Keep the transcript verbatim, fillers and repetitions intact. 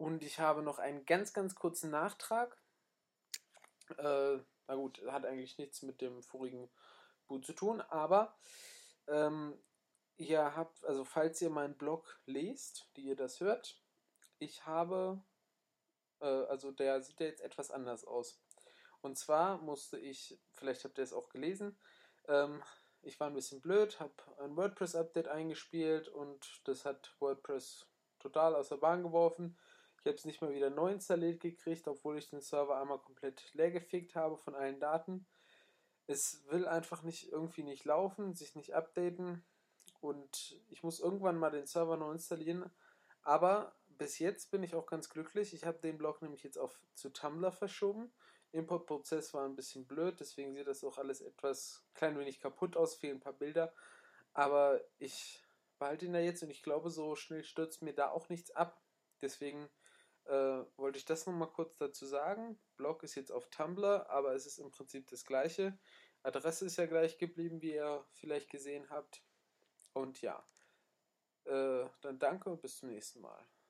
Und ich habe noch einen ganz, ganz kurzen Nachtrag. Äh, na gut, hat eigentlich nichts mit dem vorigen Boot zu tun, aber ähm, ihr habt, also falls ihr meinen Blog lest, die ihr das hört, ich habe, äh, also der sieht ja jetzt etwas anders aus. Und zwar musste ich, vielleicht habt ihr es auch gelesen, ähm, ich war ein bisschen blöd, habe ein WordPress-Update eingespielt und das hat WordPress total aus der Bahn geworfen. Ich habe es nicht mal wieder neu installiert gekriegt, obwohl ich den Server einmal komplett leergefegt habe von allen Daten. Es will einfach nicht irgendwie nicht laufen, sich nicht updaten und ich muss irgendwann mal den Server neu installieren. Aber bis jetzt bin ich auch ganz glücklich. Ich habe den Blog nämlich jetzt auf zu Tumblr verschoben. Importprozess war ein bisschen blöd, deswegen sieht das auch alles etwas klein wenig kaputt aus, fehlen ein paar Bilder. Aber ich behalte ihn da jetzt und ich glaube, so schnell stürzt mir da auch nichts ab. Deswegen äh, wollte ich das nochmal kurz dazu sagen. Blog ist jetzt auf Tumblr, aber es ist im Prinzip das gleiche. Adresse ist ja gleich geblieben, wie ihr vielleicht gesehen habt. Und ja, äh, dann danke und bis zum nächsten Mal.